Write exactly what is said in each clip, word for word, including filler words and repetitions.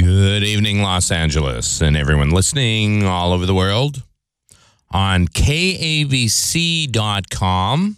Good evening, Los Angeles, and everyone listening all over the world on K A B C dot com.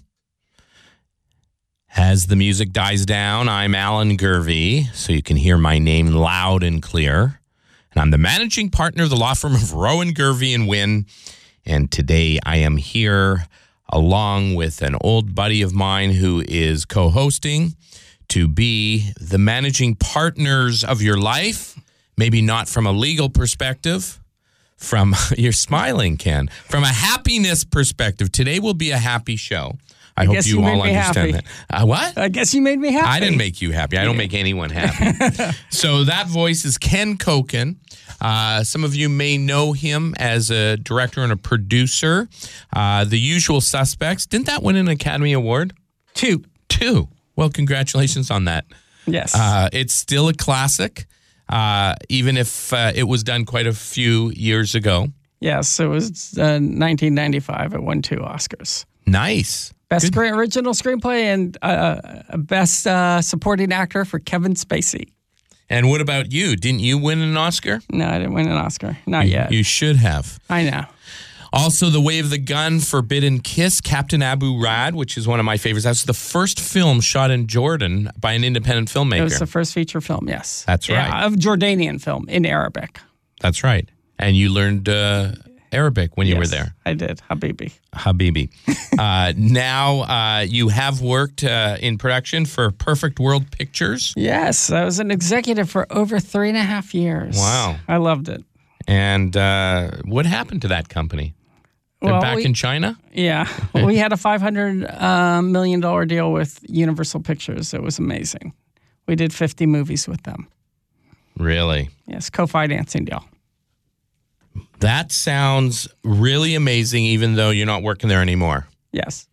As the music dies down, I'm Alan Gervey, so you can hear my name loud and clear. And I'm the managing partner of the law firm of Rowan, Gervey and Wynn. And today I am here along with an old buddy of mine who is co-hosting to be the managing partners of your life. Maybe not from a legal perspective, from, you're smiling, Ken, from a happiness perspective. Today will be a happy show. I, I hope you, you all understand that. Uh, what? I guess you made me happy. I didn't make you happy. I don't make anyone happy. So that voice is Ken Koken. Uh, some of you may know him as a director and a producer. Uh, The Usual Suspects. Didn't that win an Academy Award? Two. Two. Well, congratulations on that. Yes. Uh, it's still a classic, uh, even if uh, it was done quite a few years ago. Yes, it was uh, nineteen ninety-five. It won two Oscars. Nice. Best screen, original screenplay and uh, best uh, supporting actor for Kevin Spacey. And what about you? Didn't you win an Oscar? No, I didn't win an Oscar. Not you, yet. You should have. I know. Also, The Way of the Gun, Forbidden Kiss, Captain Abu Rad, which is one of my favorites. That's the first film shot in Jordan by an independent filmmaker. It was the first feature film, yes. That's right. Yeah, of Jordanian film in Arabic. That's right. And you learned uh, Arabic when you yes, were there. I did. Habibi. Habibi. uh, now uh, you have worked uh, in production for Perfect World Pictures. Yes, I was an executive for over three and a half years. Wow. I loved it. And uh, what happened to that company? They're well, back we, in China? Yeah. We had a five hundred million dollars deal with Universal Pictures. It was amazing. We did fifty movies with them. Really? Yes, co-financing deal. That sounds really amazing, even though you're not working there anymore. Yes.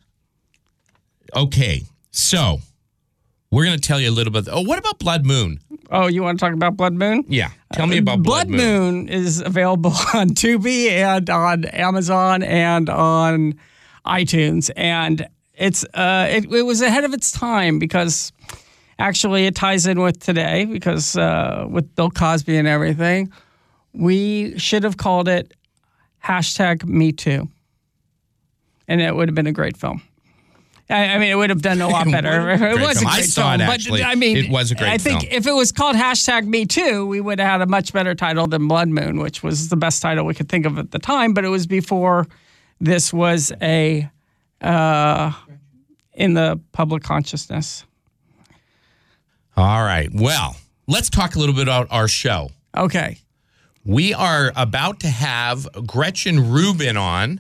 Okay, so we're going to tell you a little bit. Oh, what about Blood Moon? Oh, you want to talk about Blood Moon? Yeah, tell me about uh, Blood, Blood Moon. Moon is available on Tubi and on Amazon and on iTunes, and it's uh, it, it was ahead of its time because actually it ties in with today because uh, with Bill Cosby and everything. We should have called it hashtag Me Too. And it would have been a great film. I, I mean, it would have done a lot better. It, it was film. a great I saw film. It, actually. But, I mean, it was a great I think film. if it was called hashtag Me Too, we would have had a much better title than Blood Moon, which was the best title we could think of at the time. But it was before this was a uh, in the public consciousness. All right. Well, let's talk a little bit about our show. Okay. We are about to have Gretchen Rubin on,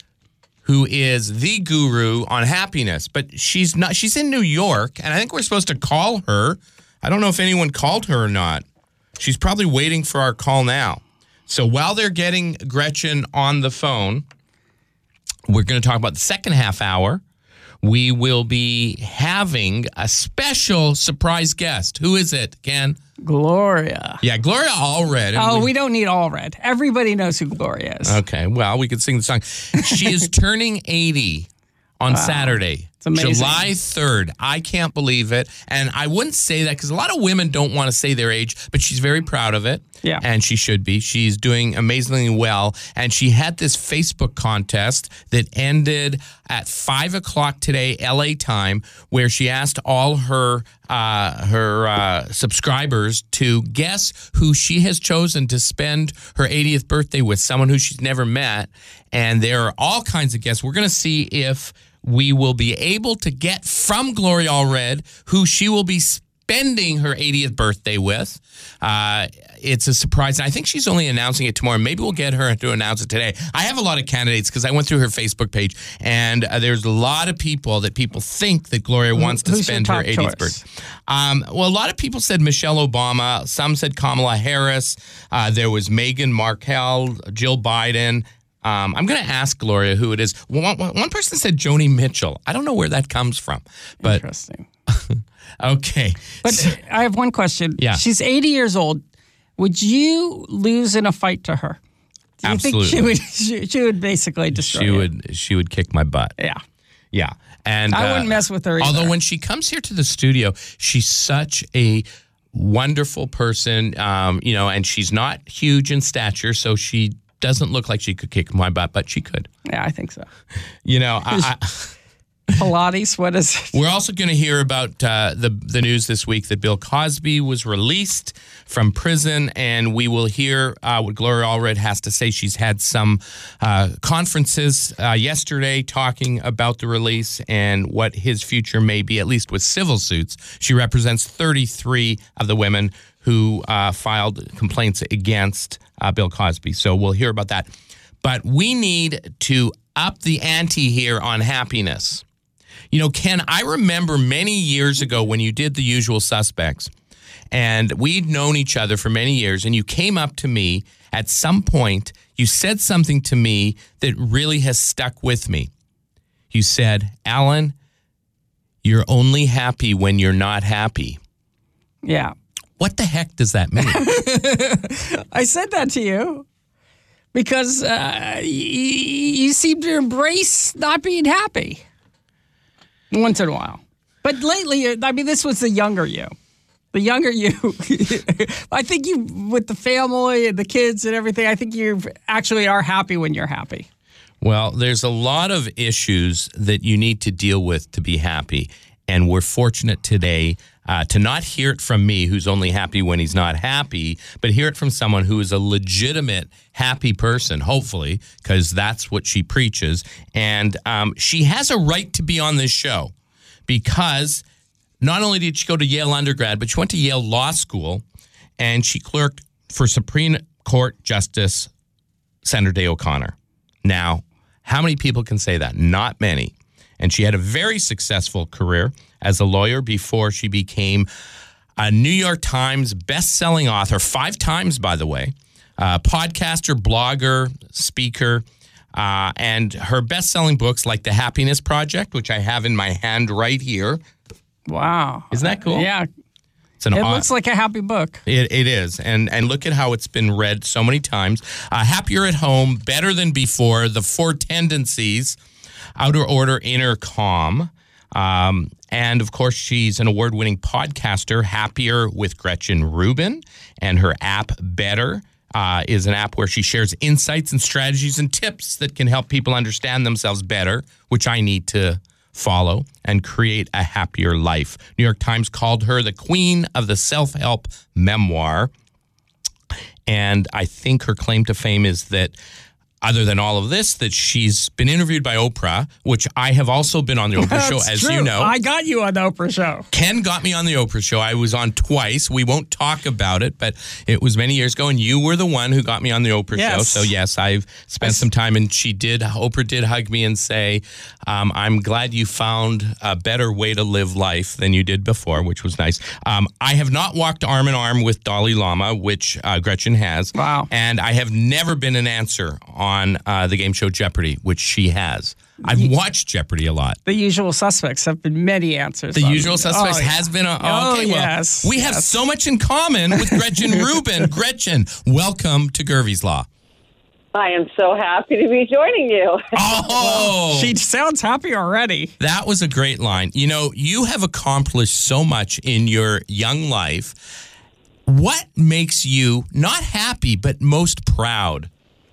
who is the guru on happiness, but she's not. She's in New York, and I think we're supposed to call her. I don't know if anyone called her or not. She's probably waiting for our call now. So while they're getting Gretchen on the phone, we're going to talk about the second half hour. We will be having a special surprise guest. Who is it, Ken? Gloria. Yeah, Gloria Allred. Oh, we, we don't need Allred. Everybody knows who Gloria is. Okay, well, we could sing the song. She is turning eighty on wow. Saturday. It's amazing. July third. I can't believe it. And I wouldn't say that because a lot of women don't want to say their age, but she's very proud of it. Yeah. And she should be. She's doing amazingly well. And she had this Facebook contest that ended at five o'clock today, L A time, where she asked all her uh, her uh, subscribers to guess who she has chosen to spend her eightieth birthday with, someone who she's never met. And there are all kinds of guests. We're going to see if we will be able to get from Gloria Allred who she will be spending her eightieth birthday with. Uh, it's a surprise. And I think she's only announcing it tomorrow. Maybe we'll get her to announce it today. I have a lot of candidates because I went through her Facebook page, and uh, there's a lot of people that people think that Gloria wants to Who's spend her eightieth choice? birthday. Um, well, a lot of people said Michelle Obama. Some said Kamala Harris. Uh, there was Meghan Markle, Jill Biden. Um, I'm going to ask Gloria who it is. One, one person said Joni Mitchell. I don't know where that comes from. But Interesting. Okay. But so, I have one question. Yeah. She's eighty years old. Would you lose in a fight to her? Do you Absolutely. think she would, she, she would basically destroy She you? would, she would kick my butt. Yeah. Yeah. And I uh, wouldn't mess with her either. Although when she comes here to the studio, she's such a wonderful person, um, you know, and she's not huge in stature, so she doesn't look like she could kick my butt, but she could. Yeah, I think so. You know, I, I, Pilates, what is it? We're also going to hear about uh, the the news this week that Bill Cosby was released from prison, and we will hear uh, what Gloria Allred has to say. She's had some uh, conferences uh, yesterday talking about the release and what his future may be, at least with civil suits. She represents thirty-three of the women who uh, filed complaints against uh, Bill Cosby. So we'll hear about that. But we need to up the ante here on happiness. You know, Ken, I remember many years ago when you did The Usual Suspects, and we'd known each other for many years, and you came up to me at some point, you said something to me that really has stuck with me. You said, Alan, you're only happy when you're not happy. Yeah. What the heck does that mean? I said that to you because uh, y- you seem to embrace not being happy. Once in a while. But lately, I mean, this was the younger you. The younger you. I think you, with the family and the kids and everything, I think you actually are happy when you're happy. Well, there's a lot of issues that you need to deal with to be happy. And we're fortunate today uh, to not hear it from me, who's only happy when he's not happy, but hear it from someone who is a legitimate happy person, hopefully, because that's what she preaches. And um, she has a right to be on this show because not only did she go to Yale undergrad, but she went to Yale Law School, and she clerked for Supreme Court Justice Sandra Day O'Connor. Now, how many people can say that? Not many. And she had a very successful career as a lawyer before she became a New York Times best-selling author, five times, by the way, uh, podcaster, blogger, speaker, uh, and her best-selling books like The Happiness Project, which I have in my hand right here. Wow. Isn't that cool? Yeah. It's an it odd, looks like a happy book. It, it is. And and look at how it's been read so many times. Uh, Happier at Home, Better Than Before, The Four Tendencies, Outer Order, Inner Calm. Um, and, of course, she's an award-winning podcaster, Happier with Gretchen Rubin. And her app, Better, uh, is an app where she shares insights and strategies and tips that can help people understand themselves better, which I need to follow and create a happier life. New York Times called her the queen of the self-help memoir. And I think her claim to fame is that, other than all of this, that she's been interviewed by Oprah, which I have also been on the Oprah show, as true. you know. I got you on the Oprah show. Ken got me on the Oprah show. I was on twice. We won't talk about it, but it was many years ago, and you were the one who got me on the Oprah Yes. show. So, yes, I've spent some time, and she did, Oprah did hug me and say, um, I'm glad you found a better way to live life than you did before, which was nice. Um, I have not walked arm in arm with Dalai Lama, which uh, Gretchen has. Wow. And I have never been an answer on uh, the game show Jeopardy, which she has. I've watched Jeopardy a lot. The Usual Suspects have been many answers. The on- Usual Suspects oh, yeah. has been a. Oh, Oh, okay, well, yes, we have yes. so much in common with Gretchen Rubin. Gretchen, welcome to Gervie's Law. I am so happy to be joining you. Oh, She sounds happy already. that was a great line. You know, you have accomplished so much in your young life. What makes you not happy, but most proud?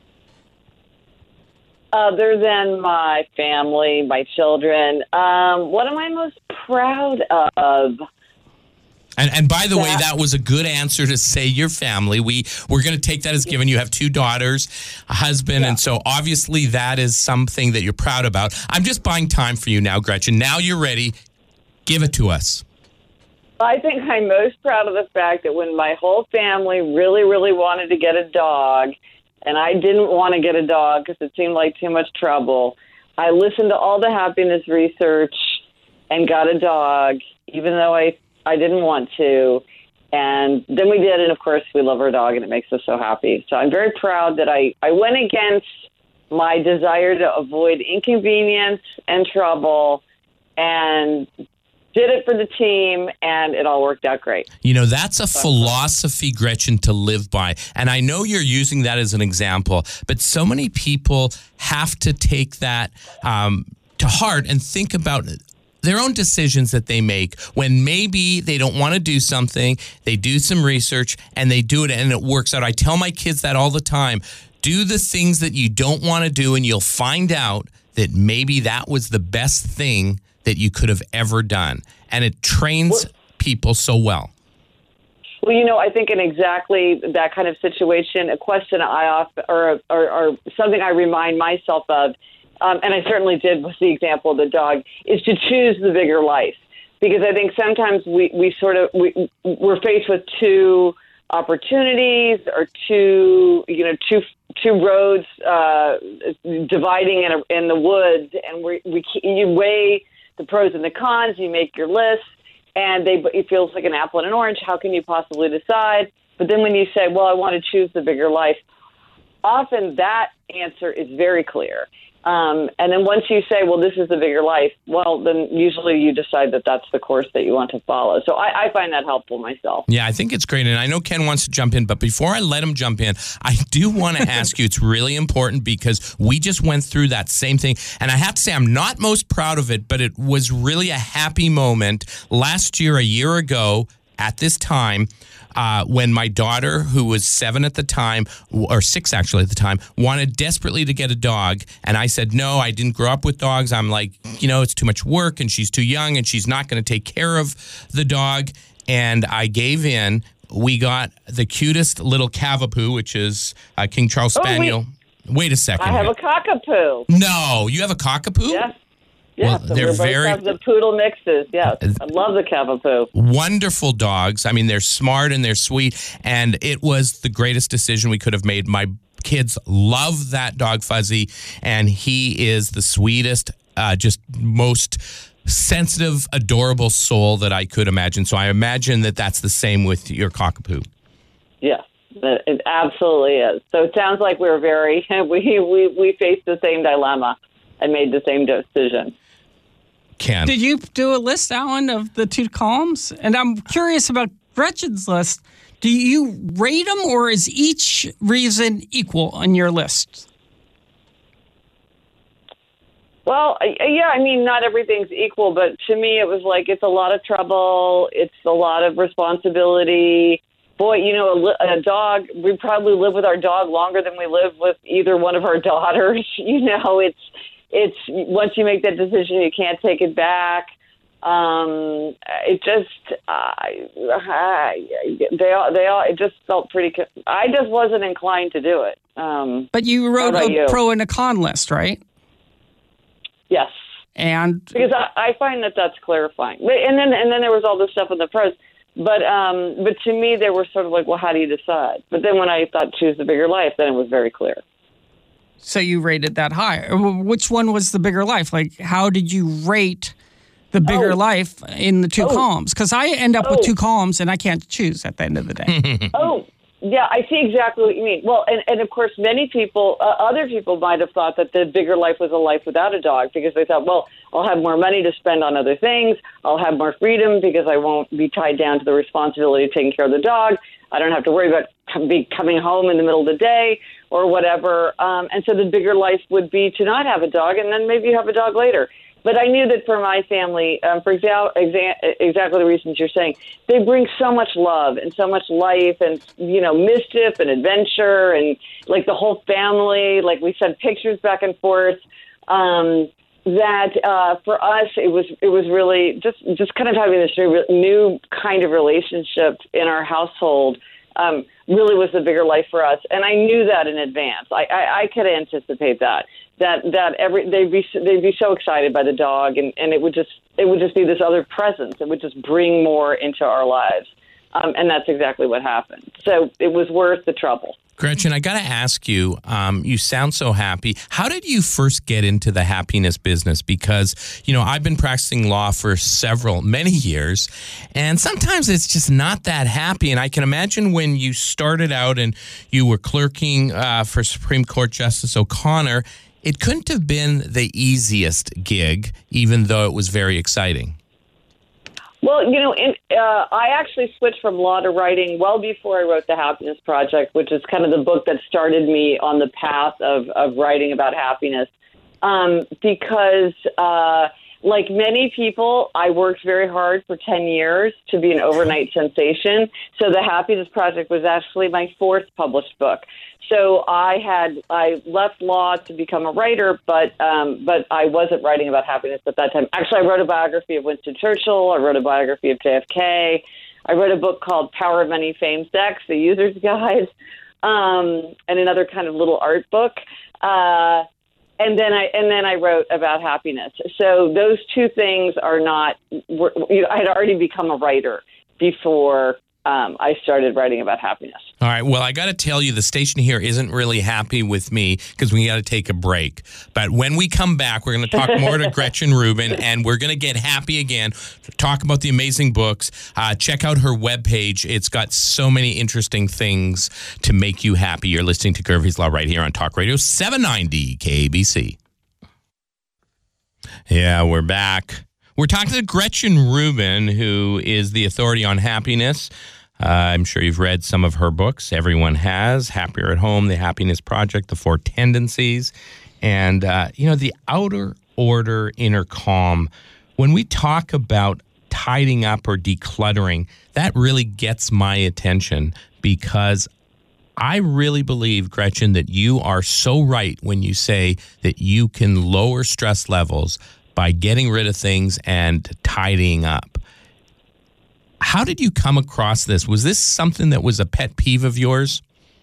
Other than my family, my children, um, what am I most proud of? And, and by the way, Yeah. that was a good answer to say your family. We, we're going to take that as given. You have two daughters, a husband, Yeah. and so obviously that is something that you're proud about. I'm just buying time for you now, Gretchen. Now you're ready. Give it to us. I think I'm most proud of the fact that when my whole family really, really wanted to get a dog, and I didn't want to get a dog because it seemed like too much trouble, I listened to all the happiness research and got a dog, even though I, I didn't want to. And then we did, and of course, we love our dog, and it makes us so happy. So I'm very proud that I, I went against my desire to avoid inconvenience and trouble and did it for the team, and it all worked out great. You know, that's a philosophy, Gretchen, to live by. And I know you're using that as an example, but so many people have to take that um, to heart and think about their own decisions that they make when maybe they don't want to do something, they do some research and they do it and it works out. I tell my kids that all the time. Do the things that you don't want to do and you'll find out that maybe that was the best thing that you could have ever done. And it trains Well, people so well. Well, you know, I think in exactly that kind of situation, a question I often, or, or, or something I remind myself of, um, and I certainly did with the example of the dog, is to choose the bigger life. Because I think sometimes we, we sort of, we, we're faced with two opportunities or two, you know, two two roads uh, dividing in, a, in the woods, and we, we you weigh the pros and the cons, you make your list, and they it feels like an apple and an orange. How can you possibly decide? But then when you say, well, I want to choose the bigger life, often that answer is very clear. Um, and then once you say, well, this is the bigger life, well, then usually you decide that that's the course that you want to follow. So I, I find that helpful myself. Yeah, I think it's great. And I know Ken wants to jump in, but before I let him jump in, I do want to ask you, it's really important because we just went through that same thing. And I have to say, I'm not most proud of it, but it was really a happy moment last year, a year ago at this time. Uh, when my daughter, who was seven at the time, or six actually at the time, wanted desperately to get a dog. And I said, no, I didn't grow up with dogs. I'm like, you know, it's too much work and she's too young and she's not going to take care of the dog. And I gave in. We got the cutest little Cavapoo, which is a King Charles Spaniel. Oh, wait. wait a second. I have a cockapoo. No, you have a cockapoo? Yes. Yes, well, so they're we both very have the poodle mixes. Yes, I love the Cavapoo. Wonderful dogs. I mean, they're smart and they're sweet, and it was the greatest decision we could have made. My kids love that dog, Fuzzy, and he is the sweetest, uh, just most sensitive, adorable soul that I could imagine. So I imagine that that's the same with your cockapoo. Yes. It absolutely is. So it sounds like we're very we we we faced the same dilemma and made the same decision. Ken. Did you do a list, Alan, of the two columns? And I'm curious about Gretchen's list. Do you rate them, or is each reason equal on your list? Well, yeah, I mean, not everything's equal, but to me it was like it's a lot of trouble. It's a lot of responsibility. Boy, you know, a, a dog, we probably live with our dog longer than we live with either one of our daughters. You know, it's, it's once you make that decision, you can't take it back. Um, it just, uh, I, they all, they all, it just felt pretty, I just wasn't inclined to do it. Um, but you wrote a you? pro and a con list, right? Yes. And because I, I find that that's clarifying. And then, and then there was all this stuff in the pros. But um, but to me, they were sort of like, well, how do you decide? But then when I thought choose the bigger life, then it was very clear. So you rated that high. Which one was the bigger life? Like, how did you rate the bigger oh. life in the two oh. columns? Because I end up oh. with two columns and I can't choose at the end of the day. oh, yeah, I see exactly what you mean. Well, and, and of course, many people, uh, other people might have thought that the bigger life was a life without a dog because they thought, well, I'll have more money to spend on other things. I'll have more freedom because I won't be tied down to the responsibility of taking care of the dog. I don't have to worry about be coming home in the middle of the day or whatever. Um, and so the bigger life would be to not have a dog, and then maybe you have a dog later. But I knew that for my family, um, for exa- exa- exactly the reasons you're saying, they bring so much love and so much life and, you know, mischief and adventure and, like, the whole family. Like, we sent pictures back and forth. Um, that uh, for us, it was it was really just, just kind of having this new, new kind of relationship in our household um, really was the bigger life for us. And I knew that in advance. I, I, I could anticipate that. That that every they'd be they'd be so excited by the dog, and, and it would just it would just be this other presence. It would just bring more into our lives, um, and that's exactly what happened. So it was worth the trouble. Gretchen, I got to ask you. Um, you sound so happy. How did you first get into the happiness business? Because you know I've been practicing law for several many years, and sometimes it's just not that happy. And I can imagine when you started out and you were clerking uh, for Supreme Court Justice O'Connor. It couldn't have been the easiest gig, even though it was very exciting. Well, you know, in, uh, I actually switched from law to writing well before I wrote The Happiness Project, which is kind of the book that started me on the path of, of writing about happiness. Um, because uh, like many people, I worked very hard for ten years to be an overnight sensation. So the Happiness Project was actually my fourth published book. So I had I left law to become a writer, but um, but I wasn't writing about happiness at that time. Actually, I wrote a biography of Winston Churchill. I wrote a biography of J F K. I wrote a book called Power of Money, Fame, Sex, The User's Guide, um, and another kind of little art book. Uh, and then I and then I wrote about happiness. So those two things are not. Were, you know, I had already become a writer before Um, I started writing about happiness. All right. Well, I got to tell you, the station here isn't really happy with me because we got to take a break. But when we come back, we're going to talk more to Gretchen Rubin, and we're going to get happy again, talk about the amazing books. Uh, check out her webpage. It's got so many interesting things to make you happy. You're listening to Curvey's Law right here on Talk Radio seven ninety K A B C. Yeah, we're back. We're talking to Gretchen Rubin, who is the authority on happiness. Uh, I'm sure you've read some of her books. Everyone has. Happier at Home, The Happiness Project, The Four Tendencies. And, uh, you know, the outer order, inner calm. When we talk about tidying up or decluttering, that really gets my attention because I really believe, Gretchen, that you are so right when you say that you can lower stress levels by getting rid of things and tidying up. How did you come across this? Was this something that was a pet peeve of yours?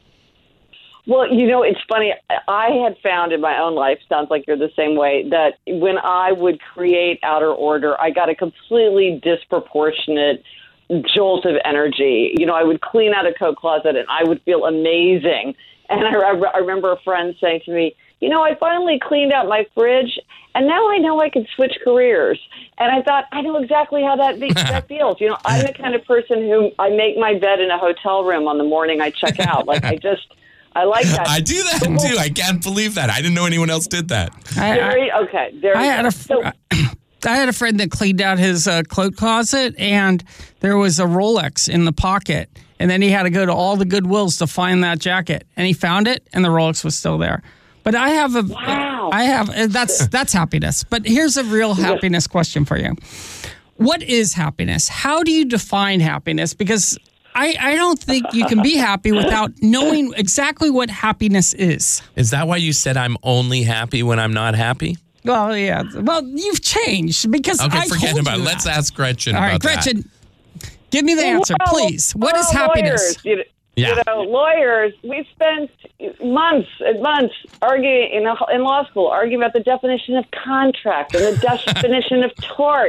Well, you know, it's funny. I had found in my own life, sounds like you're the same way, that when I would create outer order, I got a completely disproportionate jolt of energy. You know, I would clean out a coat closet and I would feel amazing. And I, I remember a friend saying to me, you know, I finally cleaned out my fridge, and now I know I can switch careers. And I thought, I know exactly how that, be- that feels. You know, I'm the kind of person who I make my bed in a hotel room on the morning I check out. Like, I just, I like that. I do that, whole, too. I can't believe that. I didn't know anyone else did that. I, very, okay. There I, had a, so, I had a friend that cleaned out his uh, coat closet, and there was a Rolex in the pocket. And then he had to go to all the Goodwills to find that jacket. And he found it, and the Rolex was still there. But I have a, wow. I have, that's, that's happiness. But here's a real happiness question for you. What is happiness? How do you define happiness? Because I, I don't think you can be happy without knowing exactly what happiness is. Is that why you said I'm only happy when I'm not happy? Well, yeah. Well, you've changed because okay, I forget told about you it. that. Let's ask Gretchen All right, about Gretchen, that. give me the answer, well, please. What well, is happiness? Lawyers, you know, Yeah. You know, lawyers, we spent months and months arguing in, a, in law school, arguing about the definition of contract and the definition of tort.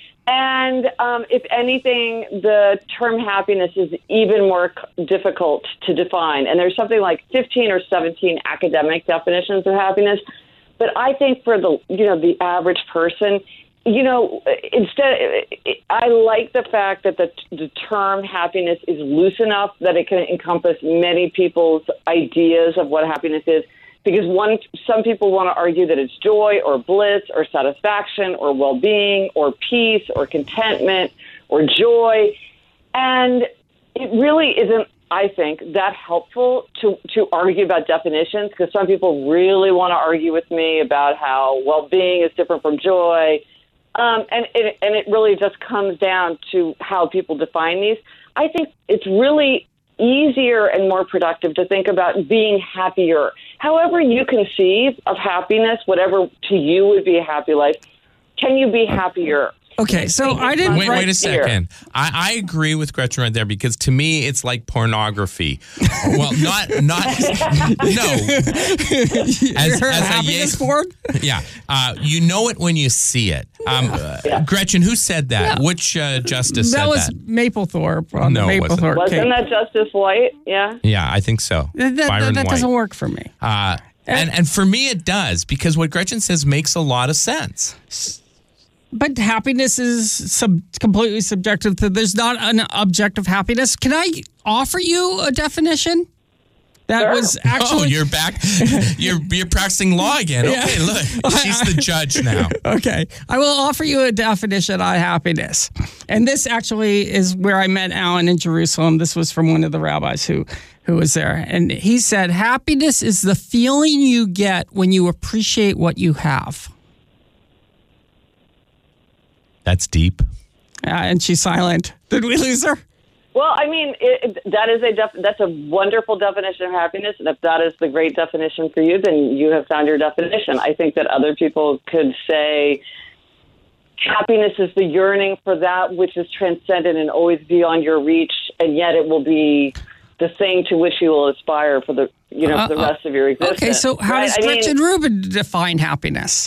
And um, if anything, the term happiness is even more c- difficult to define. And there's something like fifteen or seventeen academic definitions of happiness. But I think for the, you know, the average person, you know, instead, I like the fact that the, the term happiness is loose enough that it can encompass many people's ideas of what happiness is. Because one, some people want to argue that it's joy or bliss or satisfaction or well-being or peace or contentment or joy. And it really isn't, I think, that helpful to, to argue about definitions, because some people really want to argue with me about how well-being is different from joy. Um, and, it, and it really just comes down to how people define these. I think it's really easier and more productive to think about being happier. However you conceive of happiness, whatever to you would be a happy life, can you be happier? Okay, so I didn't Wait, write wait a second. I, I agree with Gretchen right there because to me it's like pornography. Well, not not no. As, You're as a happiness Yale- board? Yeah, uh, you know it when you see it. Um, uh, Gretchen, who said that? Yeah. Which uh, justice that said was that? Mapplethorpe on No, the it wasn't. Mapplethorpe Wasn't case. that Justice White? Yeah. Yeah, I think so. That, that, Byron that White. doesn't work for me. Uh, and and for me it does because what Gretchen says makes a lot of sense. But happiness is sub- completely subjective. To, there's not an objective happiness. Can I offer you a definition? That Sure. was actually. Oh, you're back. You're you're practicing law again. Yeah. Okay, look, she's the judge now. Okay. I will offer you a definition on happiness. And this actually is where I met Alan in Jerusalem. This was from one of the rabbis who, who was there. And he said, happiness is the feeling you get when you appreciate what you have. That's deep. Yeah, and she's silent. Did we lose her? Well, I mean, it, that is a def- that's a wonderful definition of happiness, and if that is the great definition for you, then you have found your definition. I think that other people could say happiness is the yearning for that which is transcendent and always beyond your reach, and yet it will be the thing to which you will aspire for the you know for the Uh, rest of your existence. Okay, so how Right? does I mean, Gretchen Rubin define happiness?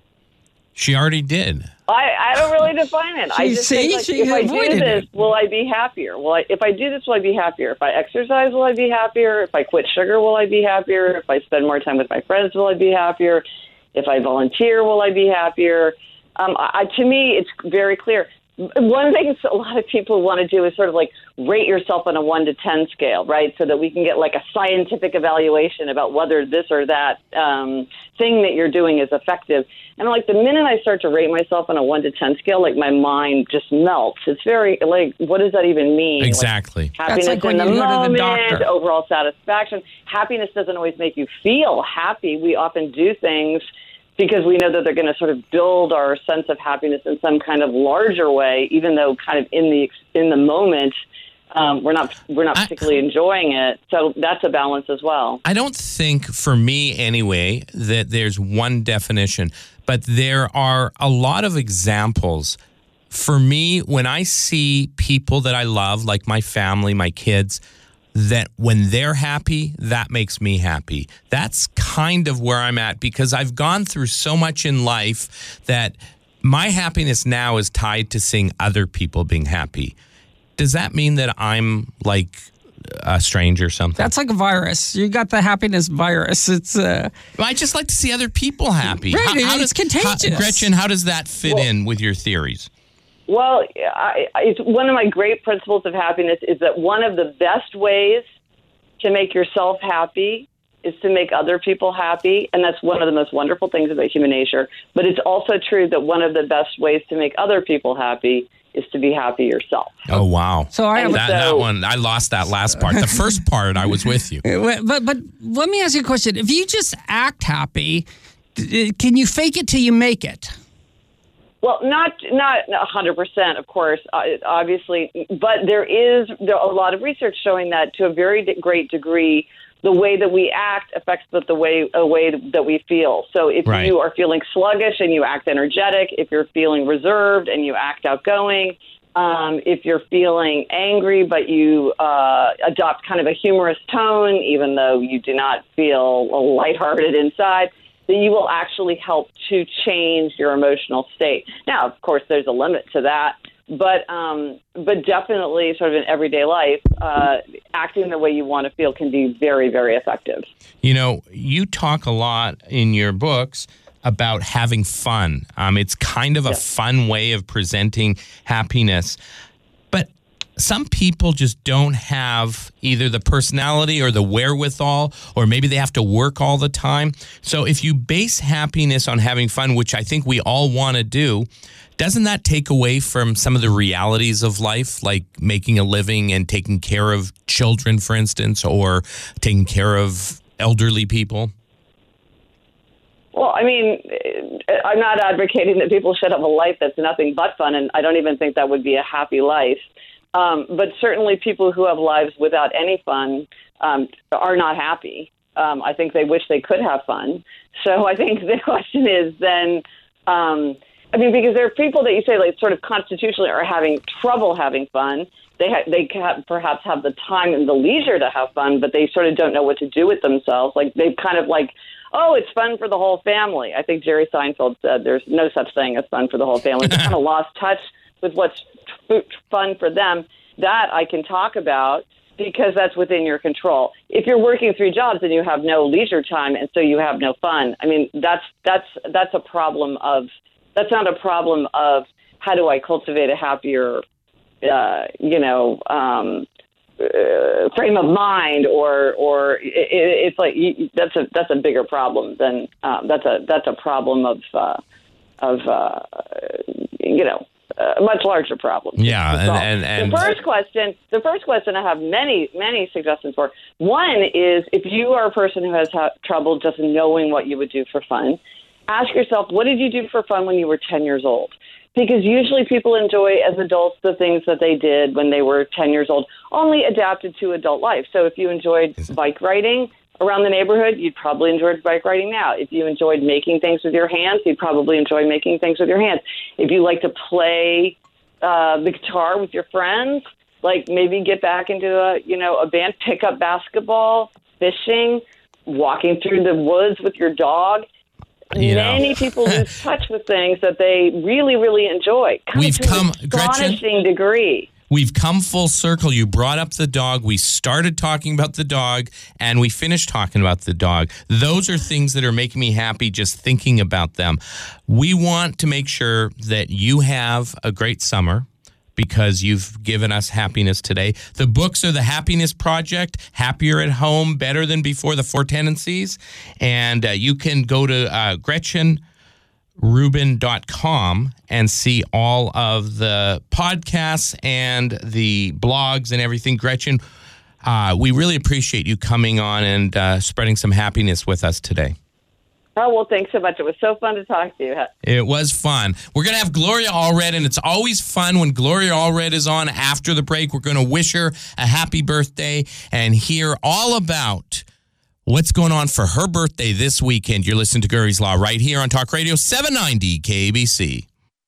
She already did. I, I don't really define it. I She- just see, think, like, she if I do avoided this, it. will I be happier? Will I, if I do this, will I be happier? If I exercise, will I be happier? If I quit sugar, will I be happier? If I spend more time with my friends, will I be happier? If I volunteer, will I be happier? Um, I, to me, it's very clear. One thing a lot of people want to do is sort of like rate yourself on a one to ten scale, right? So that we can get like a scientific evaluation about whether this or that um, thing that you're doing is effective. And like the minute I start to rate myself on a one to ten scale, like my mind just melts. It's very like, what does that even mean? Exactly. Like, happiness That's like in when the you go to the moment, doctor. overall satisfaction. Happiness doesn't always make you feel happy. We often do things because we know that they're going to sort of build our sense of happiness in some kind of larger way, even though kind of in the in the moment um, we're not we're not particularly I, enjoying it. So that's a balance as well. I don't think, for me anyway, that there's one definition, but there are a lot of examples. For me, when I see people that I love, like my family, my kids, that when they're happy, that makes me happy. That's kind of where I'm at, because I've gone through so much in life that my happiness now is tied to seeing other people being happy. Does that mean that I'm like a stranger or something? That's like a virus. You got the happiness virus. It's uh, I just like to see other people happy. Right, does, it's contagious. How, Gretchen, how does that fit Well, in with your theories? Well, I, it's one of my great principles of happiness is that one of the best ways to make yourself happy is to make other people happy, and that's one of the most wonderful things about human nature. But it's also true that one of the best ways to make other people happy is to be happy yourself. Oh, wow. So I have that, so, that one, I lost that last part. The first part, I was with you. But but let me ask you a question. If you just act happy, can you fake it till you make it? Well, not not one hundred percent, of course, uh, obviously, but there is there a lot of research showing that to a very de- great degree, the way that we act affects the, the way a way that we feel. So if Right. you are feeling sluggish and you act energetic, if you're feeling reserved and you act outgoing, um, if you're feeling angry but you uh, adopt kind of a humorous tone, even though you do not feel lighthearted inside, that you will actually help to change your emotional state. Now, of course, there's a limit to that, but um, but definitely sort of in everyday life, uh, acting the way you want to feel can be very, very effective. You know, you talk a lot in your books about having fun. Um, it's kind of a Yes. fun way of presenting happiness. But some people just don't have either the personality or the wherewithal, or maybe they have to work all the time. So if you base happiness on having fun, which I think we all want to do, doesn't that take away from some of the realities of life, like making a living and taking care of children, for instance, or taking care of elderly people? Well, I mean, I'm not advocating that people should have a life that's nothing but fun, and I don't even think that would be a happy life. Um, but certainly people who have lives without any fun um, are not happy. Um, I think they wish they could have fun. So I think the question is then, um, I mean, because there are people that you say like sort of constitutionally are having trouble having fun. They ha- they ha- perhaps have the time and the leisure to have fun, but they sort of don't know what to do with themselves. Like they've kind of like, oh, it's fun for the whole family. I think Jerry Seinfeld said there's no such thing as fun for the whole family. They kind of lost touch with what's f- fun for them. That I can talk about because that's within your control. If you're working three jobs and you have no leisure time and so you have no fun, I mean, that's that's that's a problem of that's not a problem of how do I cultivate a happier, uh, you know, um, uh, frame of mind, or or it, it's like you, that's a that's a bigger problem than um, that's a that's a problem of uh, of uh, you know. A much larger problem. Yeah, and, and, and the first question, the first question I have many, many suggestions for. One is if you are a person who has ha- trouble just knowing what you would do for fun, ask yourself, what did you do for fun when you were ten years old? because usually people enjoy as adults the things that they did when they were ten years old, only adapted to adult life. So if you enjoyed bike riding around the neighborhood, you'd probably enjoy bike riding now. If you enjoyed making things with your hands, you'd probably enjoy making things with your hands. If you like to play uh, the guitar with your friends, like maybe get back into a, you know, a band, pick up basketball, fishing, walking through the woods with your dog. You Many know. people lose touch with things that they really, really enjoy. Kind We've of to come, an astonishing Gretchen, degree. We've come full circle. You brought up the dog. We started talking about the dog, and we finished talking about the dog. Those are things that are making me happy just thinking about them. We want to make sure that you have a great summer, because you've given us happiness today. The books are the Happiness Project, Happier at Home, Better Than Before, the Four Tendencies. And uh, you can go to uh, Gretchen Rubin dot com and see all of the podcasts and the blogs and everything. Gretchen, uh, we really appreciate you coming on and uh, spreading some happiness with us today. Oh, well, thanks so much. It was so fun to talk to you. It was fun. We're going to have Gloria Allred, and it's always fun when Gloria Allred is on after the break. We're going to wish her a happy birthday and hear all about what's going on for her birthday this weekend. You're listening to Gary's Law right here on Talk Radio seven ninety K B C.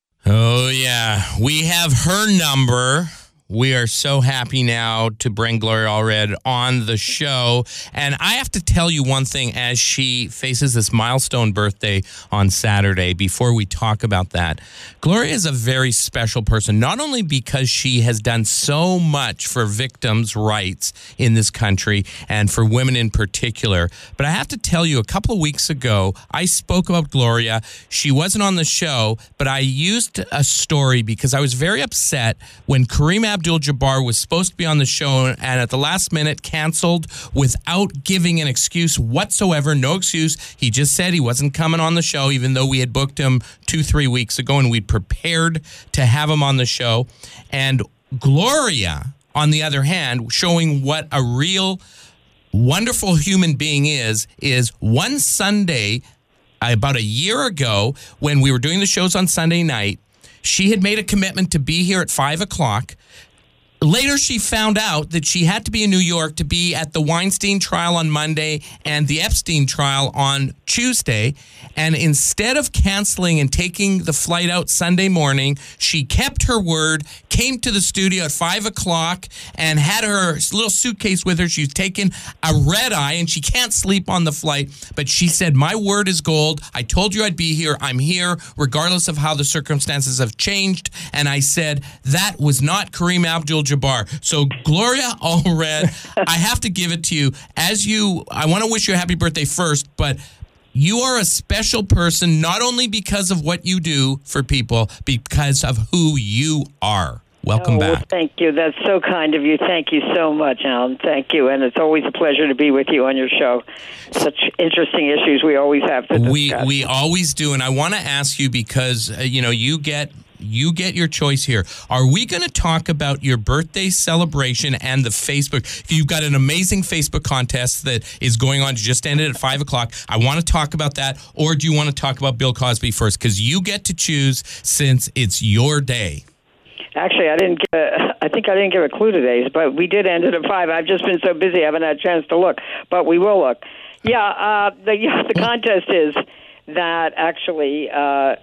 Oh, yeah. We have her number. We are so happy now to bring Gloria Allred on the show. And I have to tell you one thing as she faces this milestone birthday on Saturday, before we talk about that. Gloria is a very special person, not only because she has done so much for victims' rights in this country and for women in particular, but I have to tell you, a couple of weeks ago, I spoke about Gloria. She wasn't on the show, but I used a story because I was very upset when Kareem Abdul-Jabbar was supposed to be on the show and at the last minute canceled without giving an excuse whatsoever. No excuse. He just said he wasn't coming on the show, even though we had booked him two, three weeks ago and we'd prepared to have him on the show. And Gloria, on the other hand, showing what a real wonderful human being is, is one Sunday, about a year ago, when we were doing the shows on Sunday night, she had made a commitment to be here at five o'clock. Later, she found out that she had to be in New York to be at the Weinstein trial on Monday and the Epstein trial on Tuesday. And instead of canceling and taking the flight out Sunday morning, she kept her word, came to the studio at five o'clock and had her little suitcase with her. She's taken a red eye and she can't sleep on the flight. But she said, my word is gold. I told you I'd be here. I'm here, regardless of how the circumstances have changed. And I said, that was not Kareem Abdul-Jabbar. So Gloria Allred, I have to give it to you. As you, I want to wish you a happy birthday first, but you are a special person, not only because of what you do for people, because of who you are. Welcome oh, back. Well, thank you. That's so kind of you. Thank you so much, Alan. Thank you. And it's always a pleasure to be with you on your show. Such interesting issues we always have to discuss. We, we always do. And I want to ask you because, uh, you know, you get... You get your choice here. Are we going to talk about your birthday celebration and the Facebook? You've got an amazing Facebook contest that is going on. Just ended at five o'clock. I want to talk about that. Or do you want to talk about Bill Cosby first? Because you get to choose since it's your day. Actually, I didn't. Give a, I think I didn't give a clue today, but we did end it at five. I've just been so busy, I haven't had a chance to look. But we will look. Yeah, uh, the yeah, the contest is that actually. Uh,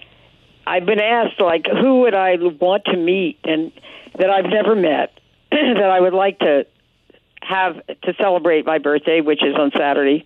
I've been asked, like, who would I want to meet and that I've never met, that I would like to have to celebrate my birthday, which is on Saturday.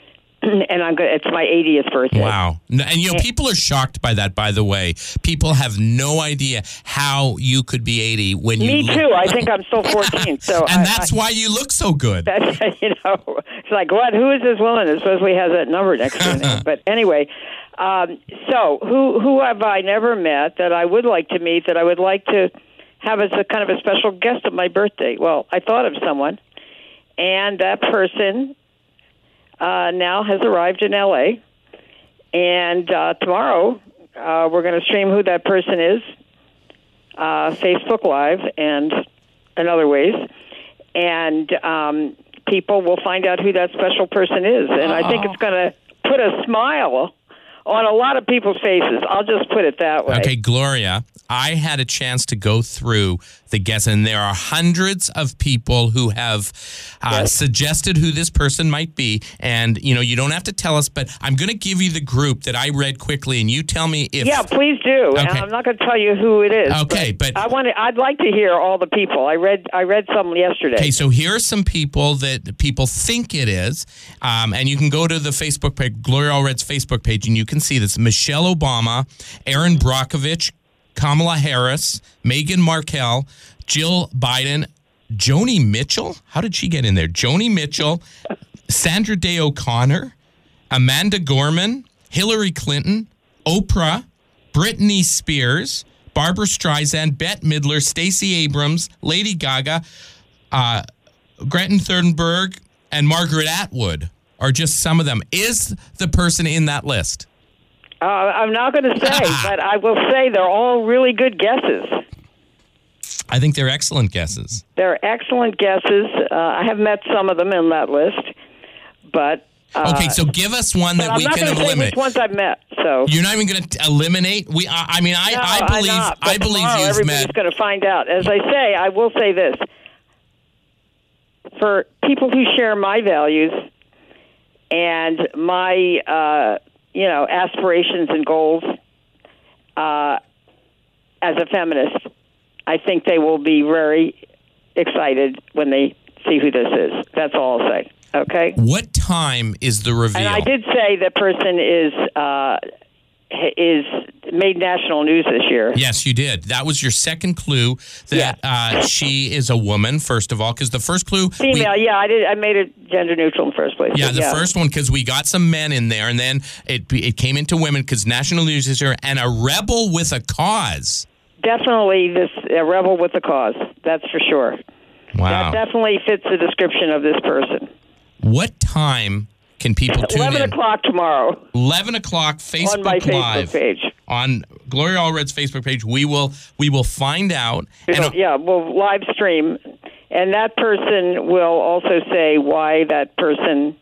And I'm good. It's my eightieth birthday. Wow. And, you know, people are shocked by that, by the way. People have no idea how you could be eighty when you... Me look- too. I think I'm still fourteen. So and I, that's I, why you look so good. That's, you know, it's like, what? Who is this woman that supposedly has that number next to her name? But anyway... Um, so, who who have I never met that I would like to meet, that I would like to have as a kind of a special guest at my birthday? Well, I thought of someone, and that person uh, now has arrived in L A, and uh, tomorrow uh, we're going to stream who that person is, uh, Facebook Live and in other ways, and um, people will find out who that special person is, and I think it's going to put a smile on a lot of people's faces. I'll just put it that way. Okay, Gloria, I had a chance to go through the guests, and there are hundreds of people who have uh, Yes. suggested who this person might be. And, you know, you don't have to tell us, but I'm going to give you the group that I read quickly, and you tell me if... Yeah, please do. And Okay. I'm not going to tell you who it is. Okay, but- I want to, I'd like to hear all the people. I read I read some yesterday. Okay, so here are some people that people think it is, um, and you can go to the Facebook page, Gloria Allred's Facebook page, and you can see this. Michelle Obama, Aaron Brockovich, Kamala Harris, Meghan Markle, Jill Biden, Joni Mitchell. How did she get in there? Joni Mitchell, Sandra Day O'Connor, Amanda Gorman, Hillary Clinton, Oprah, Britney Spears, Barbara Streisand, Bette Midler, Stacey Abrams, Lady Gaga, uh, Greta Thunberg, and Margaret Atwood are just some of them. Is the person in that list? Uh, I'm not going to say, but I will say they're all really good guesses. I think they're excellent guesses. They're excellent guesses. Uh, I have met some of them in that list, but uh, Okay, so give us one but that I'm we not can going to say eliminate. which ones I've met. So You're not even going to eliminate. We, I, I mean, I, no, I I'm believe, not, but I believe tomorrow you've everybody's met. going to find out. As I say, I will say this: for people who share my values and my, uh, you know, aspirations and goals, uh, as a feminist, I think they will be very excited when they see who this is. That's all I'll say. Okay. What time is the reveal? And I did say the person is uh, is made national news this year. Yes, you did. That was your second clue that uh, she is a woman, first of all, because the first clue... we- Female, yeah, I did. I made it gender neutral in the first place. Yeah, but the first one, because we got some men in there, and then it it came into women because national news is here, and a rebel with a cause. Definitely this a rebel with a cause. That's for sure. Wow. That definitely fits the description of this person. What time can people tune Eleven in? o'clock tomorrow eleven o'clock, Facebook on my Live. Facebook page. On Gloria Allred's Facebook page, we will we will find out. And, It'll- yeah, we'll live stream, and that person will also say why that person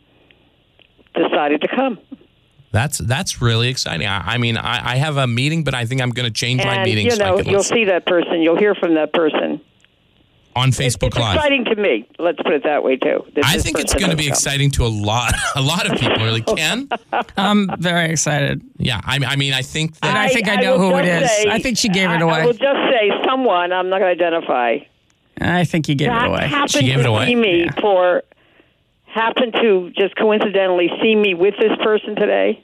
decided to come. That's that's really exciting. I, I mean, I, I have a meeting, but I think I'm going to change my And meeting you so I know, can you'll listen see that person. You'll hear from that person. on Facebook It's Live. exciting to me. Let's put it that way too. that I this think it's person going to has be come. exciting to a lot a lot of people. Really, Ken? I'm very excited. Yeah, I, I mean, I think And that I think I know will who it just is. say- I think she gave it I- away. I will just say someone. I'm not going to identify. I think you gave it That away. happened She gave to it away? see me Yeah. for happened to just coincidentally see me with this person today,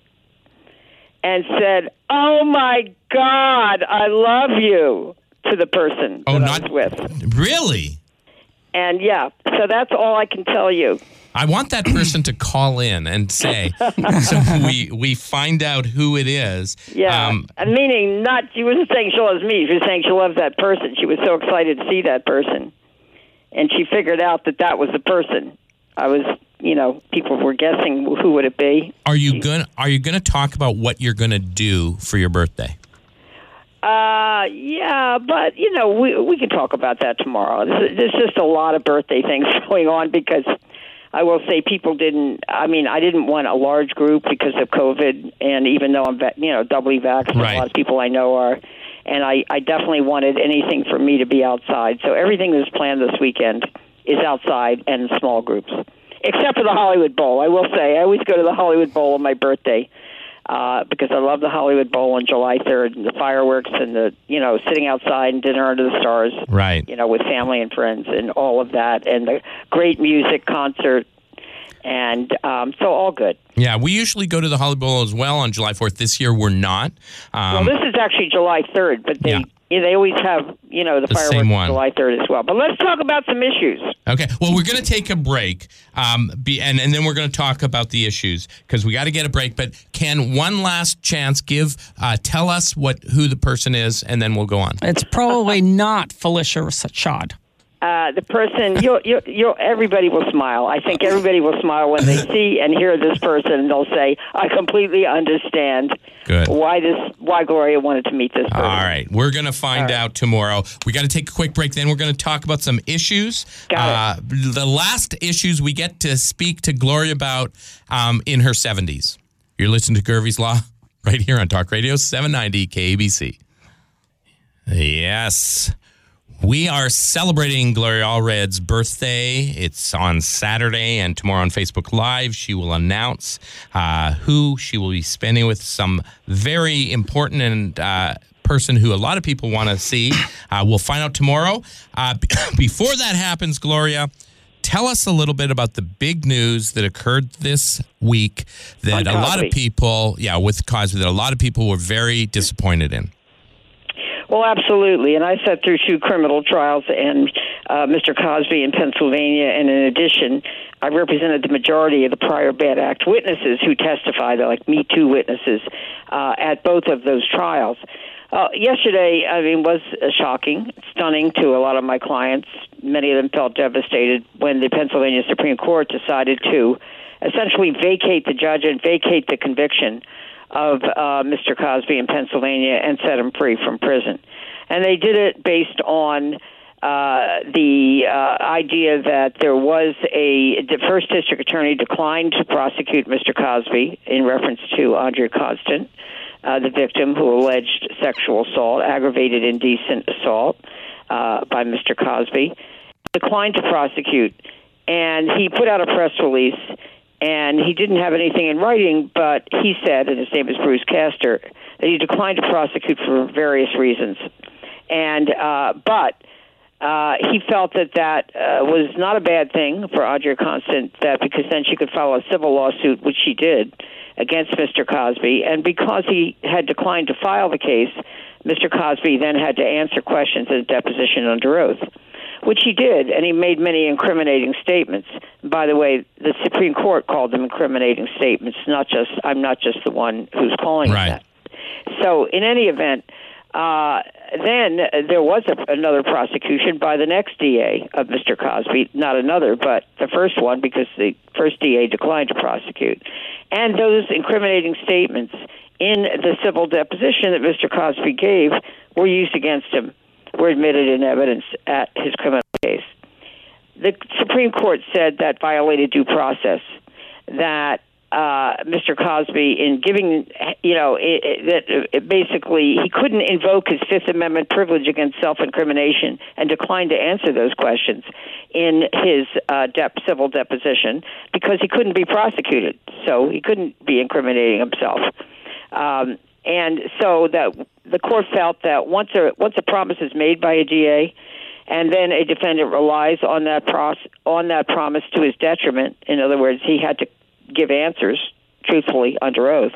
and said, "Oh my God, I love you," to the person Oh, that not- I was with. really. And yeah, so that's all I can tell you. I want that person to call in and say, so we we find out who it is. Yeah, Um, and meaning not, she wasn't saying she loves me. She was saying she loves that person. She was so excited to see that person, and she figured out that that was the person. I was, you know, people were guessing who would it be. are you going Are you going to talk about what you're going to do for your birthday? Uh, yeah, but you know, we we can talk about that tomorrow. There's, there's just a lot of birthday things going on because I will say people didn't. I mean, I didn't want a large group because of COVID, and even though I'm, va- you know, doubly vaxxed, Right. a lot of people I know are, and I I definitely wanted anything for me to be outside. So everything that's planned this weekend is outside and in small groups, except for the Hollywood Bowl. I will say I always go to the Hollywood Bowl on my birthday. Uh, because I love the Hollywood Bowl on July third, and the fireworks and the, you know, sitting outside and dinner under the stars, Right. you know, with family and friends and all of that, and the great music concert, and um, so all good. Yeah, we usually go to the Hollywood Bowl as well on July fourth. This year, we're not. Um, Well, this is actually July third, but they Yeah. yeah, they always have, you know, the, The fireworks same on one. July third as well. But let's talk about some issues. Okay. Well, we're going to take a break, um, be, and, and then we're going to talk about the issues because we got to get a break. But Ken, one last chance, give, uh, tell us what who the person is, and then we'll go on. It's probably not Felicia Rashad. Uh, the person, you'll, you'll, you'll, everybody will smile. I think everybody will smile when they see and hear this person, and they'll say, "I completely understand Good. why this, why Gloria wanted to meet this person." All right. We're going to find right. out tomorrow. We got to take a quick break. Then we're going to talk about some issues. Got uh, the last issues we get to speak to Gloria about um, in her seventies. You're listening to Gervie's Law. right here on Talk Radio seven ninety K B C. Yes. We are celebrating Gloria Allred's birthday. It's on Saturday, and tomorrow on Facebook Live, she will announce uh, who she will be spending with, some very important and uh, person who a lot of people want to see. Uh, we'll find out tomorrow. Uh, b- before that happens, Gloria, tell us a little bit about the big news that occurred this week that a lot of people, yeah, with Cosby, that a lot of people were very disappointed in. Well, absolutely. And I sat through two criminal trials and uh, Mister Cosby in Pennsylvania. And in addition, I represented the majority of the prior bad act witnesses who testified, like Me Too witnesses, uh, at both of those trials. Uh, yesterday, I mean, was uh, shocking, stunning to a lot of my clients. Many of them felt devastated when the Pennsylvania Supreme Court decided to essentially vacate the judge and vacate the conviction of uh, Mister Cosby in Pennsylvania and set him free from prison. And they did it based on uh, the uh, idea that there was a, the first district attorney declined to prosecute Mister Cosby in reference to Andrea Constant, uh, the victim who alleged sexual assault, aggravated indecent assault uh, by Mister Cosby, declined to prosecute. And he put out a press release, and he didn't have anything in writing, but he said, and his name is Bruce Castor, that he declined to prosecute for various reasons. And uh, but uh, he felt that that uh, was not a bad thing for Andrea Constant, that because then she could file a civil lawsuit, which she did, against Mister Cosby. And because he had declined to file the case, Mister Cosby then had to answer questions at a deposition under oath, which he did, and he made many incriminating statements. By the way, the Supreme Court called them incriminating statements, not just, I'm not just the one who's calling right. it that. So in any event, uh, then there was a, another prosecution by the next D A of Mister Cosby, not another, but the first one, because the first D A declined to prosecute. And those incriminating statements in the civil deposition that Mister Cosby gave were used against him, were admitted in evidence at his criminal case. The Supreme Court said that violated due process, that uh, Mister Cosby, in giving, you know, it, it, that it basically he couldn't invoke his Fifth Amendment privilege against self-incrimination and declined to answer those questions in his uh, dep- civil deposition because he couldn't be prosecuted, so he couldn't be incriminating himself. Um, and so that the court felt that once a once a promise is made by a D A, and then a defendant relies on that pros- on that promise to his detriment, in other words, he had to give answers truthfully under oath,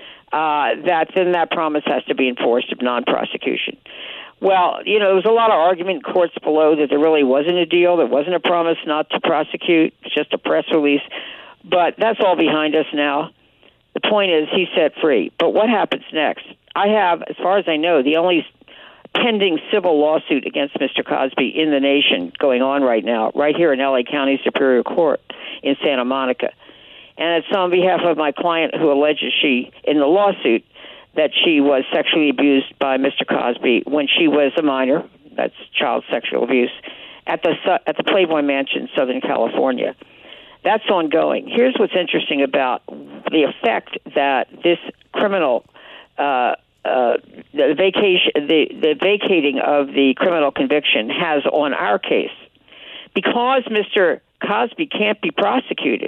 uh, that then that promise has to be enforced of non-prosecution. Well, you know, there was a lot of argument in courts below that there really wasn't a deal, there wasn't a promise not to prosecute, it's just a press release, but that's all behind us now. The point is he's set free. But what happens next? I have, as far as I know, the only pending civil lawsuit against Mister Cosby in the nation going on right now, right here in L A County Superior Court in Santa Monica. And it's on behalf of my client who alleges she, in the lawsuit, that she was sexually abused by Mister Cosby when she was a minor, that's child sexual abuse, at the at the Playboy Mansion, Southern California. That's ongoing. Here's what's interesting about the effect that this criminal, uh, uh, the vacation, the, the vacating of the criminal conviction has on our case. Because Mister Cosby can't be prosecuted,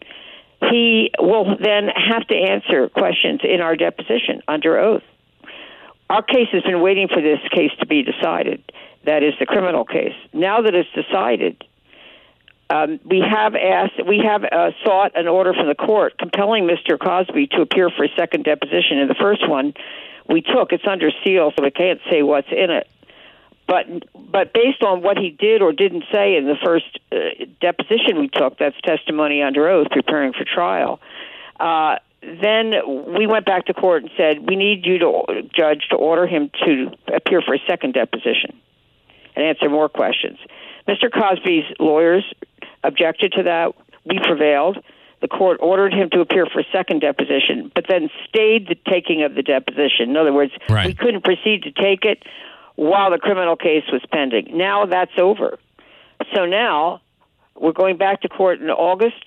he will then have to answer questions in our deposition under oath. Our case has been waiting for this case to be decided. That is the criminal case. Now that it's decided, Um, we have asked, we have uh, sought an order from the court compelling Mister Cosby to appear for a second deposition. In the first one we took, it's under seal, so we can't say what's in it. But but based on what he did or didn't say in the first uh, deposition we took, that's testimony under oath, preparing for trial. Uh, then we went back to court and said, we need you to, judge, to order him to appear for a second deposition and answer more questions. Mister Cosby's lawyers objected to that. We prevailed. The court ordered him to appear for a second deposition, but then stayed the taking of the deposition. In other words, right. we couldn't proceed to take it while the criminal case was pending. Now that's over. So now we're going back to court in August,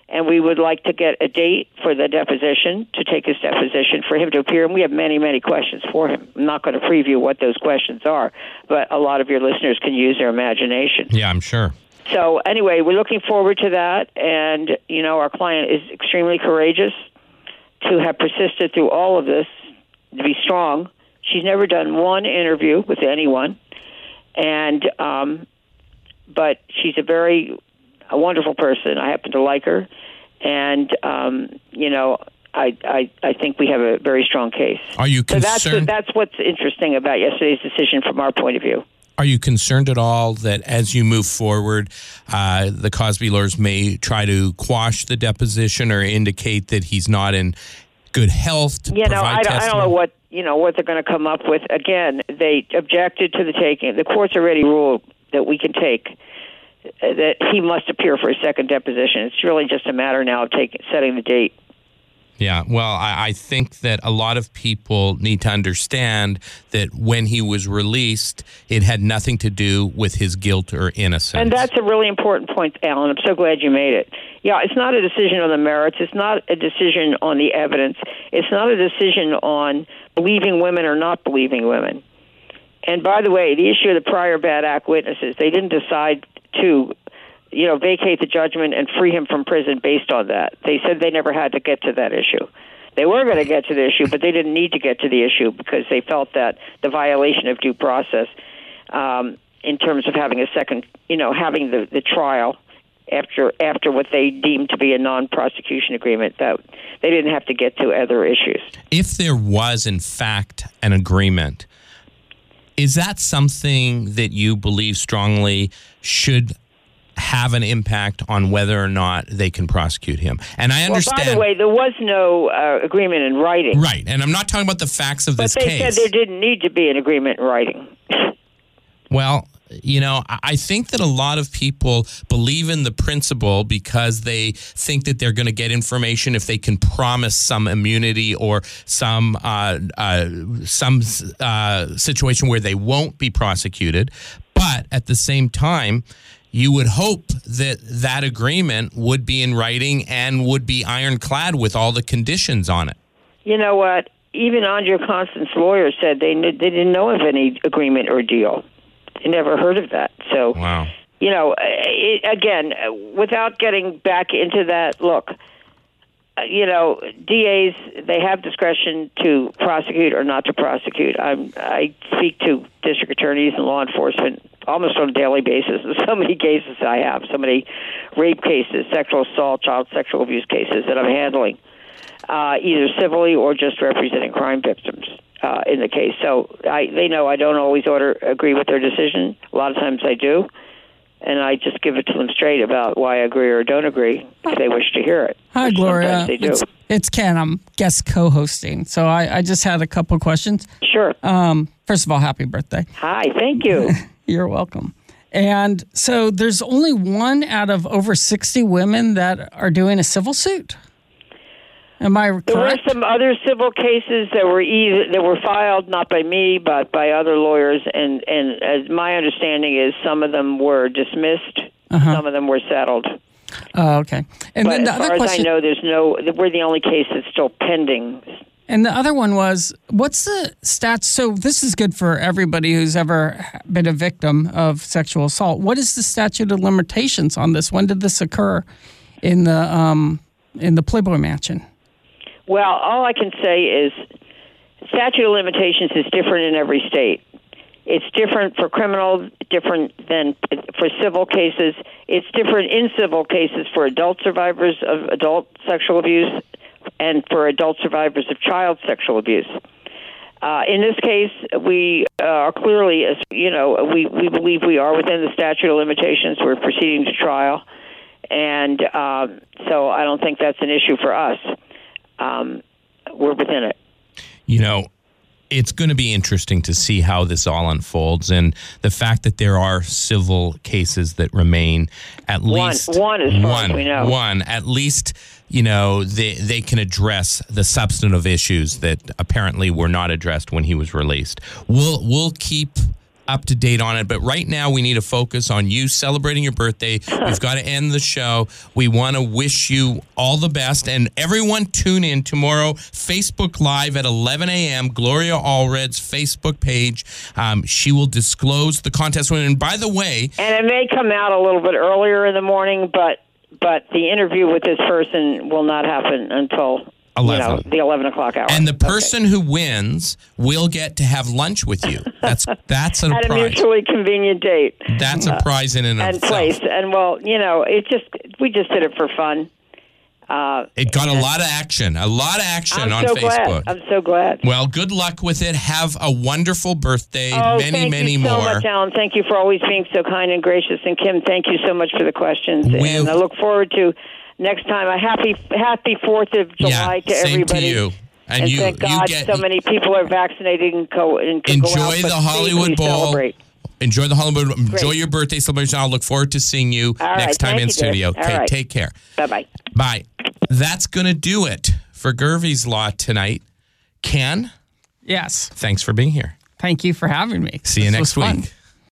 and we would like to get a date for the deposition, to take his deposition, for him to appear. And we have many, many questions for him. I'm not going to preview what those questions are, but a lot of your listeners can use their imagination. Yeah, I'm sure. So anyway, we're looking forward to that. And, you know, our client is extremely courageous to have persisted through all of this, to be strong. She's never done one interview with anyone. And, um, but she's a very a wonderful person. I happen to like her. And, um, you know, I, I I think we have a very strong case. Are you concerned? So that's, that's what's interesting about yesterday's decision from our point of view. Are you concerned at all that as you move forward, uh, the Cosby lawyers may try to quash the deposition or indicate that he's not in good health to you know, provide I don't, I don't know what you know what they're going to come up with. Again, they objected to the taking. The court's already ruled that we can take that he must appear for a second deposition. It's really just a matter now of taking setting the date. Yeah, well, I, I think that a lot of people need to understand that when he was released, it had nothing to do with his guilt or innocence. And that's a really important point, Alan. I'm so glad you made it. Yeah, it's not a decision on the merits. It's not a decision on the evidence. It's not a decision on believing women or not believing women. And by the way, the issue of the prior bad act witnesses, they didn't decide to you know, vacate the judgment and free him from prison based on that. They said they never had to get to that issue. They were going to get to the issue, but they didn't need to get to the issue because they felt that the violation of due process um, in terms of having a second, you know, having the, the trial after after what they deemed to be a non-prosecution agreement, that they didn't have to get to other issues. If there was, in fact, an agreement, is that something that you believe strongly should have an impact on whether or not they can prosecute him? And I understand. Well, by the way, there was no uh, agreement in writing. Right, and I'm not talking about the facts of this case. But they case. said there didn't need to be an agreement in writing. Well, you know, I think that a lot of people believe in the principle because they think that they're going to get information if they can promise some immunity or some uh, uh, some uh, situation where they won't be prosecuted. But at the same time, you would hope that that agreement would be in writing and would be ironclad with all the conditions on it. You know what? Even Andrea Constant's lawyer said they they didn't know of any agreement or deal. They never heard of that. So, wow. You know, it, again, without getting back into that, look, you know, D As, they have discretion to prosecute or not to prosecute. I'm, I speak to district attorneys and law enforcement almost on a daily basis. There's so many cases I have, so many rape cases, sexual assault, child sexual abuse cases that I'm handling, uh, either civilly or just representing crime victims uh, in the case. So I, they know I don't always order agree with their decision. A lot of times I do. And I just give it to them straight about why I agree or don't agree if they wish to hear it. Hi, Gloria. They do. It's, it's Ken. I'm guest co-hosting. So I, I just had a couple of questions. Sure. Um, first of all, happy birthday. Hi, thank you. You're welcome. And so there's only one out of over sixty women that are doing a civil suit. Am I correct? There were some other civil cases that were either, that were filed not by me but by other lawyers, and, and as my understanding is some of them were dismissed, uh-huh. some of them were settled. Oh, okay. And but then the as other far question, as I know, there's no. We're the only case that's still pending. And the other one was, what's the stats? So this is good for everybody who's ever been a victim of sexual assault. What is the statute of limitations on this? When did this occur in the um, in the Playboy Mansion? Well, all I can say is statute of limitations is different in every state. It's different for criminal, different than for civil cases. It's different in civil cases for adult survivors of adult sexual abuse and for adult survivors of child sexual abuse. Uh, in this case, we uh, are clearly, as you know, we, we believe we are within the statute of limitations. We're proceeding to trial, and um, so I don't think that's an issue for us. Um, we're within it. You know, it's going to be interesting to see how this all unfolds, and the fact that there are civil cases that remain, at one, least one, as far one, as we know. one, at least, you know, they they can address the substantive issues that apparently were not addressed when he was released. We'll we'll keep up to date on it. But right now, we need to focus on you celebrating your birthday. We've got to end the show. We want to wish you all the best. And everyone tune in tomorrow, Facebook Live at eleven a.m., Gloria Allred's Facebook page. Um, she will disclose the contest winner. And by the way... And it may come out a little bit earlier in the morning, but but the interview with this person will not happen until... eleven. You know, the eleven o'clock hour. And the person okay. who wins will get to have lunch with you. That's that's a At prize. a mutually convenient date. That's a prize in and of and itself. place. And well, you know, it just we just did it for fun. Uh, it got a lot of action. A lot of action I'm on so Facebook. Glad. I'm so glad. Well, good luck with it. Have a wonderful birthday. Oh, many, thank many you so more. much, Alan. Thank you for always being so kind and gracious. And Kim, thank you so much for the questions. We'll, and I look forward to next time. A happy happy Fourth of July yeah, to same everybody. to you. And, and you, thank God you get, so many people are vaccinated and go and can enjoy go out, the Hollywood Bowl. Celebrate. Enjoy the Hollywood. Enjoy Great. your birthday celebration. I'll look forward to seeing you All next right, time thank in you, studio. dear. Okay, All right. take care. Bye bye. Bye. That's gonna do it for Gervie's Law tonight. Ken? Yes. Thanks for being here. Thank you for having me. See you This next was week. fun.